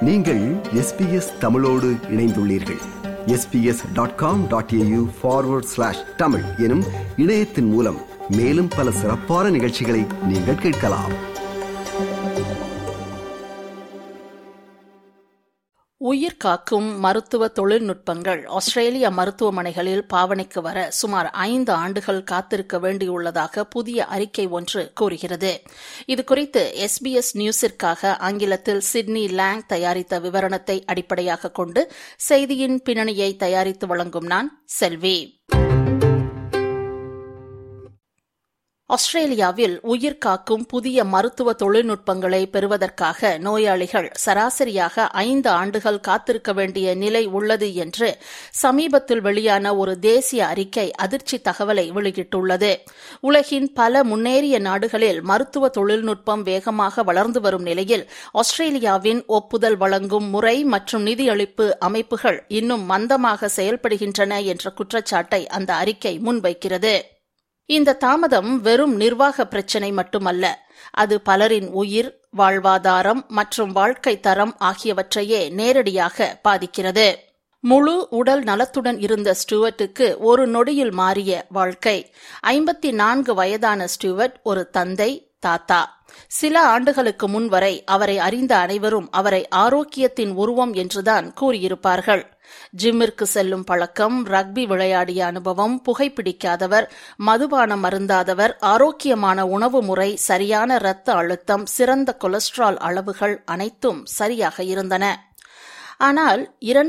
நீங்கள் SBS தமிழோடு இணைந்துள்ளீர்கள். sbs.com.au/tamil எனும் இணையத்தின் மூலம் மேலும் பல சிறப்பான நிகழ்ச்சிகளை நீங்கள் கேட்கலாம். உயிர் காக்கும் மருத்துவ தொழில்நுட்பங்கள் ஆஸ்திரேலிய மருத்துவமனைகளில் பாவனைக்கு வர சுமார் 5 ஆண்டுகள் காத்திருக்க வேண்டியுள்ளதாக புதிய அறிக்கை ஒன்று கூறுகிறது. இதுகுறித்து SBS நியூஸிற்காக ஆங்கிலத்தில் சிட்னி லாங் தயாரித்த விவரணத்தை அடிப்படையாக கொண்டு செய்தியின் பின்னணியை தயாரித்து வழங்கும் நான் செல்வி. ஆஸ்திரேலியாவில் உயிர் காக்கும் புதிய மருத்துவ தொழில்நுட்பங்களை பெறுவதற்காக நோயாளிகள் சராசரியாக 5 ஆண்டுகள் காத்திருக்க வேண்டிய நிலை உள்ளது என்று சமீபத்தில் வெளியான ஒரு தேசிய அறிக்கை அதிர்ச்சி தகவலை வெளியிட்டுள்ளது. உலகின் பல முன்னேறிய நாடுகளில் மருத்துவ தொழில்நுட்பம் வேகமாக வளர்ந்து வரும் நிலையில் ஆஸ்திரேலியாவின் ஒப்புதல் வழங்கும் முறை மற்றும் நிதியளிப்பு அமைப்புகள் இன்னும் மந்தமாக செயல்படுகின்றன என்ற குற்றச்சாட்டை அந்த அறிக்கை முன்வைக்கிறது. இந்த தாமதம் வெறும் நிர்வாக பிரச்சினை மட்டுமல்ல, அது பலரின் உயிர், வாழ்வாதாரம் மற்றும் வாழ்க்கை தரம் ஆகியவற்றையே நேரடியாக பாதிக்கிறது. முழு உடல் நலத்துடன் இருந்த ஸ்டூவர்ட்டுக்கு ஒரு நொடியில் மாறிய வாழ்க்கை. 54 வயதான ஸ்டூவர்ட் ஒரு தந்தை, தாத்தா. சில ஆண்டுகளுக்கு முன் வரை அவரை அறிந்த அனைவரும் அவரை ஆரோக்கியத்தின் உருவம் என்றுதான் கூறியிருப்பார்கள். ஜிம்மிற்கு செல்லும் பழக்கம், ரக்பி விளையாடிய அனுபவம், புகைப்பிடிக்காதவர், மதுபானம் அருந்தாதவர், ஆரோக்கியமான உணவு முறை, சரியான இரத்த அழுத்தம், சிறந்த கொலஸ்ட்ரால் அளவுகள் அனைத்தும் சரியாக இருந்தன. ஆனால்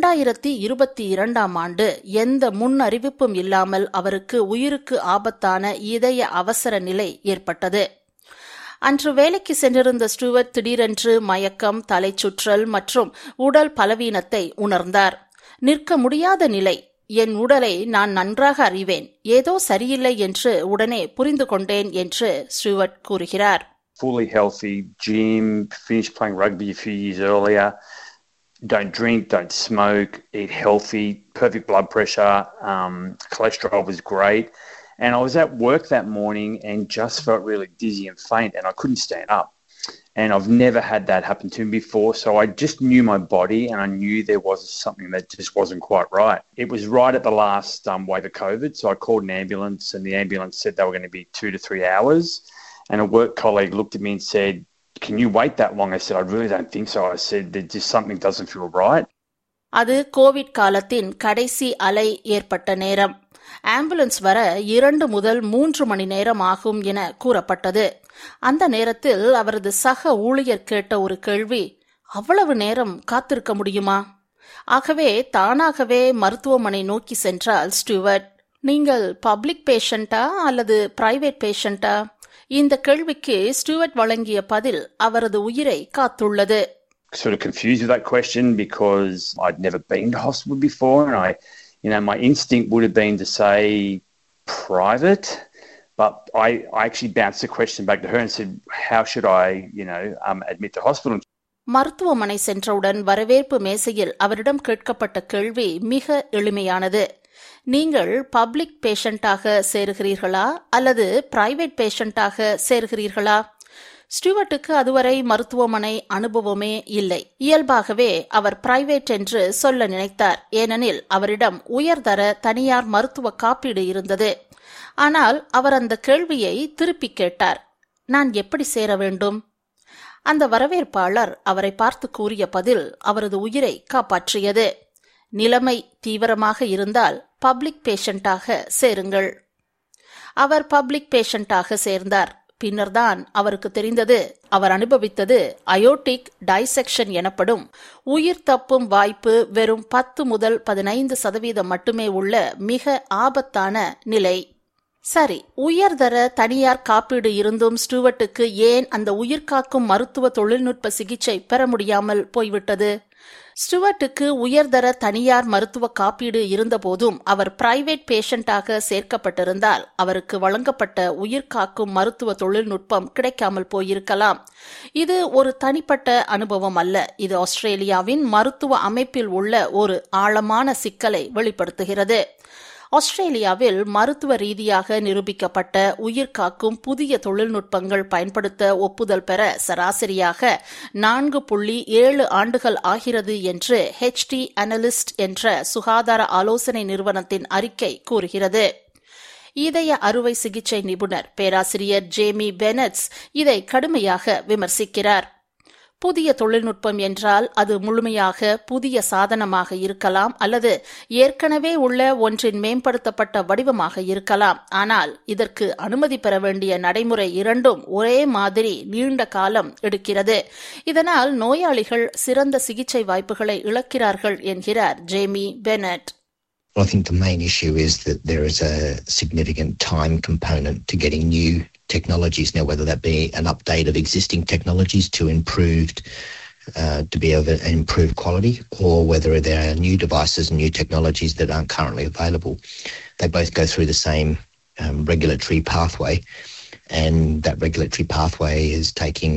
2022ஆம் ஆண்டு எந்த முன் அறிவிப்பும் இல்லாமல் அவருக்கு உயிருக்கு ஆபத்தான இதய அவசர நிலை ஏற்பட்டது. அன்று வேலைக்கு சென்றிருந்த ஸ்டூவர்ட் திடீரென்று மயக்கம், தலைச்சுற்றல் மற்றும் உடல் பலவீனத்தை உணர்ந்தார். நிற்க முடியாத நிலை. என் உடலை நான் நன்றாக அறிவேன், ஏதோ சரியில்லை என்று உடனே புரிந்து கொண்டேன் என்று ஸ்டூவர்ட் கூறுகிறார். Fully healthy, gym, finished playing rugby a few years earlier, don't drink, don't smoke, eat healthy, perfect blood pressure, cholesterol was great. And I was at work that morning and just felt really dizzy and faint and I couldn't stand up. And I've never had that happen to me before, so I just knew my body and I knew there was something that just wasn't quite right. It was right at the last wave of COVID, so I called an ambulance and the ambulance said they were going to be 2 to 3 hours. And a work colleague looked at me and said, "Can you wait that long?" I said, "I really don't think so." I said, "There's just something doesn't feel right." அது Covid காலத்தின் கடைசி அலை ஏற்பட்ட நேரம். Ambulance வர 2 முதல் 3 மணி நேரம் ஆகும் என கூறப்பட்டது. அந்த நேரத்தில் அவரது சக ஊழியர் கேட்ட ஒரு கேள்வி, அவ்வளவு நேரம் காத்திருக்க முடியுமா? ஆகவே தானாகவே மருத்துவமனை நோக்கி சென்றால் ஸ்டூவர்ட். நீங்கள் பப்ளிக் பேஷண்டா அல்லது பிரைவேட் பேஷண்டா? இந்த கேள்விக்கு ஸ்டூவர்ட் வழங்கிய பதில் அவரது உயிரை காத்துள்ளது. Sort of confused with that question because I'd never been to hospital before and my instinct would have been to say private, but I actually bounced the question back to her and said, how should I, admit to hospital? மருத்துவமனை சென்றவுடன் வரவேற்பு மேசையில் அவரிடம் கேட்கப்பட்ட கேள்வி மிக எளிமையானது. நீங்கள் பப்ளிக் பேஷண்டாக சேருகிறீர்களா அல்லது பிரைவேட் பேஷண்டாக சேருகிறீர்களா? ஸ்டூவர்ட்டுக்கு அதுவரை மருத்துவமனை அனுபவமே இல்லை. இயல்பாகவே அவர் பிரைவேட் என்று சொல்ல நினைத்தார். ஏனெனில் அவரிடம் உயர்தர தனியார் மருத்துவ காப்பீடு இருந்தது. ஆனால் அவர் அந்த கேள்வியை திருப்பி கேட்டார், நான் எப்படி சேர வேண்டும்? அந்த வரவேற்பாளர் அவரை பார்த்து கூறிய பதில் அவரது உயிரை காப்பாற்றியது. நிலைமை தீவிரமாக இருந்தால் பப்ளிக் பேஷண்டாக சேருங்கள். அவர் பப்ளிக் பேஷண்டாக சேர்ந்தார். பின்னர்தான் அவருக்கு தெரிந்தது, அவர் அனுபவித்தது அயோர்டிக் டைசெக்ஷன் எனப்படும் உயிர் தப்பும் வாய்ப்பு வெறும் 10 முதல் 15% மட்டுமே உள்ள மிக ஆபத்தான நிலை. சரி, உயர்தர தனியார் காப்பீடு இருந்தும் ஸ்டூவர்ட்டுக்கு ஏன் அந்த உயிர்காக்கும் மருத்துவ தொழில்நுட்ப சிகிச்சை பெற முடியாமல் போய்விட்டது? ஸ்டூவர்ட்டுக்கு உயர்தர தனியார் மருத்துவ காப்பீடு இருந்தபோதும் அவர் பிரைவேட் பேஷண்டாக சேர்க்கப்பட்டிருந்தால் அவருக்கு வழங்கப்பட்ட உயிர்காக்கும் மருத்துவ தொழில்நுட்பம் கிடைக்காமல் போயிருக்கலாம். இது ஒரு தனிப்பட்ட அனுபவம் அல்ல. இது ஆஸ்திரேலியாவின் மருத்துவ அமைப்பில் உள்ள ஒரு ஆழமான சிக்கலை வெளிப்படுத்துகிறது. ஆஸ்திரேலியாவில் மருத்துவ ரீதியாக நிரூபிக்கப்பட்ட உயிர்காக்கும் புதிய தொழில்நுட்பங்கள் பயன்படுத்த ஒப்புதல் பெற சராசரியாக 4.7 ஆண்டுகள் ஆகிறது என்று HT அனலிஸ்ட் என்ற சுகாதார ஆலோசனை நிறுவனத்தின் அறிக்கை கூறுகிறது. இதய அறுவை சிகிச்சை நிபுணர் பேராசிரியர் ஜேமி பெனட்ஸ் இதை கடுமையாக விமர்சிக்கிறார். புதிய தொழில்நுட்பம் என்றால் அது முழுமையாக புதிய சாதனமாக இருக்கலாம் அல்லது ஏற்கனவே உள்ள ஒன்றின் மேம்படுத்தப்பட்ட வடிவமாக இருக்கலாம். ஆனால் இதற்கு அனுமதி பெற வேண்டிய நடைமுறை இரண்டும் ஒரே மாதிரி நீண்ட காலம் எடுக்கிறது. இதனால் நோயாளிகள் சிறந்த சிகிச்சை வாய்ப்புகளை இழக்கிறார்கள் என்கிறார் Jamie Bennett. I think the main issue is that there is a significant time component to getting new technologies. Now, whether that be an update of existing technologies to be of an improved quality, or whether there are new devices and new technologies that aren't currently available, they both go through the same regulatory pathway, and that regulatory pathway is taking,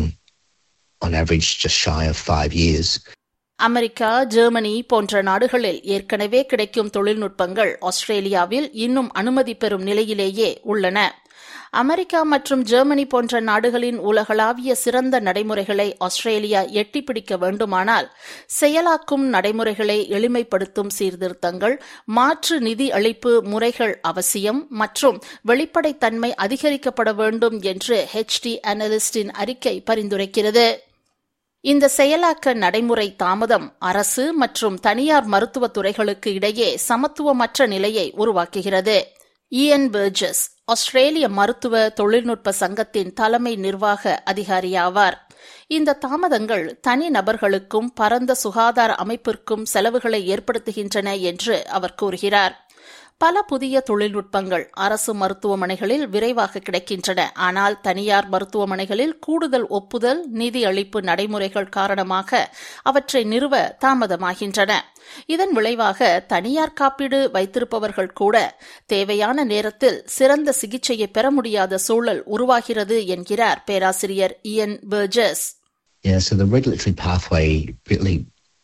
on average, just shy of 5 years. America, Germany போன்ற நாடுகளில் ஏற்கனவே கிடைக்கும் தொழில்நுட்பங்கள் ஆஸ்திரேலியாவில் இன்னும் அனுமதி பெறும் நிலையிலேயே உள்ளன. அமெரிக்கா மற்றும் ஜெர்மனி போன்ற நாடுகளின் உலகளாவிய சிறந்த நடைமுறைகளை ஆஸ்திரேலியா எட்டிப்பிடிக்க வேண்டுமானால் செயலாக்கும் நடைமுறைகளை எளிமைப்படுத்தும் சீர்திருத்தங்கள், மாற்று நிதி அளிப்பு முறைகள் அவசியம் மற்றும் வெளிப்படைத்தன்மை அதிகரிக்கப்பட வேண்டும் என்று HT அனலிஸ்டின் அறிக்கை பரிந்துரைக்கிறது. இந்த செயலாக்க நடைமுறை தாமதம் அரசு மற்றும் தனியார் மருத்துவத் துறைகளுக்கு இடையே சமத்துவமற்ற நிலையை உருவாக்குகிறது. இயன் பர்ஜஸ் ஆஸ்திரேலிய மருத்துவ தொழில்நுட்ப சங்கத்தின் தலைமை நிர்வாக அதிகாரியாவார். இந்த தாமதங்கள் தனி நபர்களுக்கும் பரந்த சுகாதார அமைப்பிற்கும் செலவுகளை ஏற்படுத்துகின்றன என்று அவர் கூறுகிறார். பல புதிய தொழில்நுட்பங்கள் அரசு மருத்துவமனைகளில் விரைவாக கிடைக்கின்றன. ஆனால் தனியார் மருத்துவமனைகளில் கூடுதல் ஒப்புதல், நிதி அளிப்பு நடைமுறைகள் காரணமாக அவற்றை நிறுவ தாமதமாகின்றன. இதன் விளைவாக தனியார் காப்பீடு வைத்திருப்பவர்கள் கூட தேவையான நேரத்தில் சிறந்த சிகிச்சையை பெற முடியாத சூழல் உருவாகிறது என்கிறார் பேராசிரியர் Ian Burgess. Yeah, so the regulatory pathway really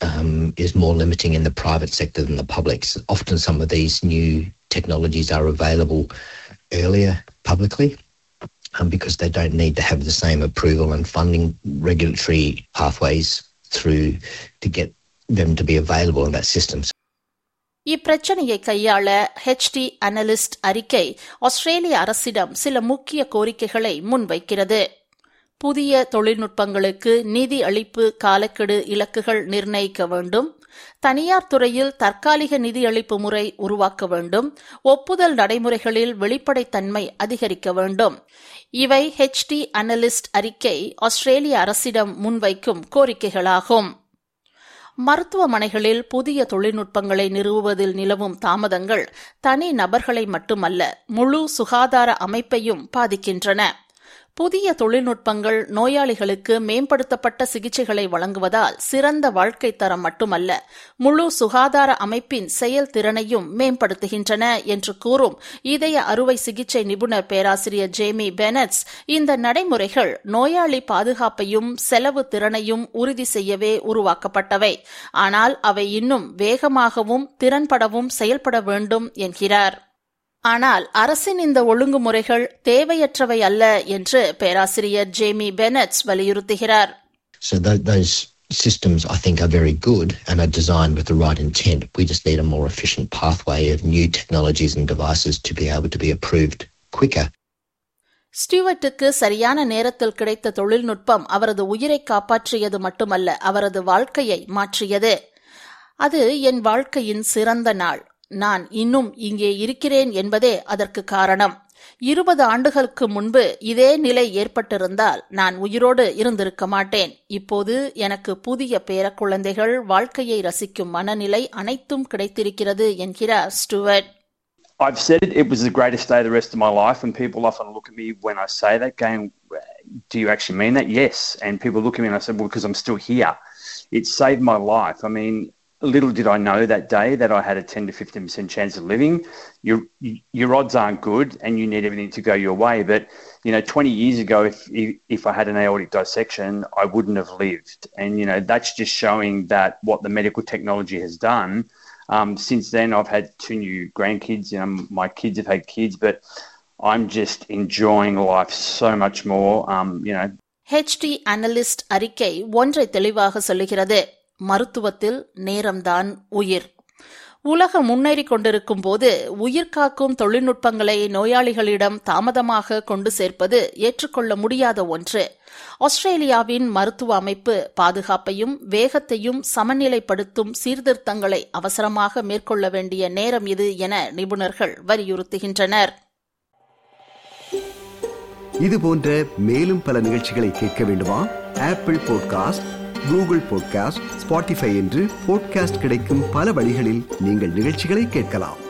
is more limiting in the private sector than the public. So often some of these new technologies are available earlier publicly because they don't need to have the same approval and funding regulatory pathways through to get them to be available in that system. இப்பிரச்சனையை கையாள HT analyst அறிக்கை ஆஸ்திரேலிய அரசிடம் சில முக்கிய கோரிக்கைகளை முன்வைக்கிறது. புதிய தொழில்நுட்பங்களுக்கு நிதி அளிப்பு காலக்கெடு இலக்குகள் நிர்ணயிக்க வேண்டும். தனியார் துறையில் தற்காலிக நிதி அளிப்பு முறை உருவாக்க வேண்டும். ஒப்புதல் நடைமுறைகளில் வெளிப்படைத்தன்மை அதிகரிக்க வேண்டும். இவை HT அனலிஸ்ட் அறிக்கை ஆஸ்திரேலிய அரசிடம் முன்வைக்கும் கோரிக்கைகளாகும். மருத்துவமனைகளில் புதிய தொழில்நுட்பங்களை நிறுவுவதில் நிலவும் தாமதங்கள் தனி நபர்களை மட்டுமல்ல, முழு சுகாதார அமைப்பையும் பாதிக்கின்றன. புதிய தொழில்நுட்பங்கள் நோயாளிகளுக்கு மேம்படுத்தப்பட்ட சிகிச்சைகளை வழங்குவதால் சிறந்த வாழ்க்கை தரம் மட்டுமல்ல, முழு சுகாதார அமைப்பின் செயல்திறனையும் மேம்படுத்துகின்றன என்று கூறும் இதய அறுவை சிகிச்சை நிபுணர் பேராசிரியர் ஜேமி பெனட்ஸ், இந்த நடைமுறைகள் நோயாளி பாதுகாப்பையும் செலவு திறனையும் உறுதி செய்யவே உருவாக்கப்பட்டவை. ஆனால் அவை இன்னும் வேகமாகவும் திறன்படவும் செயல்பட வேண்டும் என்கிறார். ஆனால் அரசின் இந்த ஒழுங்குமுறைகள் தேவையற்றவை அல்ல என்று பேராசிரியர் ஜேமி பெனட்ஸ் வலியுறுத்துகிறார். So those systems I think are very good and are designed with the right intent. We just need a more efficient pathway of new technologies and devices to be able to be approved quicker. ஸ்டூவர்ட்டுக்கு சரியான நேரத்தில் கிடைத்த தொழில்நுட்பம் அவரது உயிரை காப்பாற்றியது மட்டுமல்ல, அவரது வாழ்க்கையை மாற்றியது. அது என் வாழ்க்கையின் சிறந்த நாள். நான் இன்னும் இங்கே இருக்கிறேன் என்பதே அதற்கு காரணம். 20 ஆண்டுகளுக்கு முன்பு இதே நிலை ஏற்பட்டிருந்தால் நான் உயிரோடு இருந்திருக்க மாட்டேன். இப்போது எனக்கு புதிய பேரக்குழந்தைகள், வாழ்க்கையை ரசிக்கும் மனநிலை அனைத்தும் கிடைத்திருக்கிறது என்கிறார் Stuart. I've said it was the greatest day of the rest of my life, and people often look at me when I say that going, do you actually mean that? Yes. And people look at me and I say, well, because I'm still here. It saved my life. I mean, little did I know that day that I had a 10 to 15% chance of living. Your odds aren't good and you need everything to go your way. But, 20 years ago, if I had an aortic dissection, I wouldn't have lived. And, that's just showing that what the medical technology has done Since then, I've had 2 new grandkids. My kids have had kids, but I'm just enjoying life so much more. HD analyst அறிக்கை ஒன்றை தெளிவாக சொல்லுகிறது: மருத்துவத்தில் நேரம்தான் உயிர். உலகம் முன்னேறி கொண்டிருக்கும் போது உயிர்காக்கும் தொழில்நுட்பங்களை நோயாளிகளிடம் தாமதமாக கொண்டு சேர்ப்பது ஏற்றுக்கொள்ள முடியாத ஒன்று. ஆஸ்திரேலியாவின் மருத்துவ அமைப்பு பாதுகாப்பையும் வேகத்தையும் சமநிலைப்படுத்தும் சீர்திருத்தங்களை அவசரமாக மேற்கொள்ள வேண்டிய நேரம் இது என நிபுணர்கள் வலியுறுத்துகின்றனர். இது போன்ற மேலும் பல நிகழ்ச்சிகளை கேட்க வேண்டுமா? Apple podcast, Google podcast, Spotify என்று பாட்காஸ்ட் கிடைக்கும் பல வழிகளில் நீங்கள் நிகழ்ச்சிகளை கேட்கலாம்.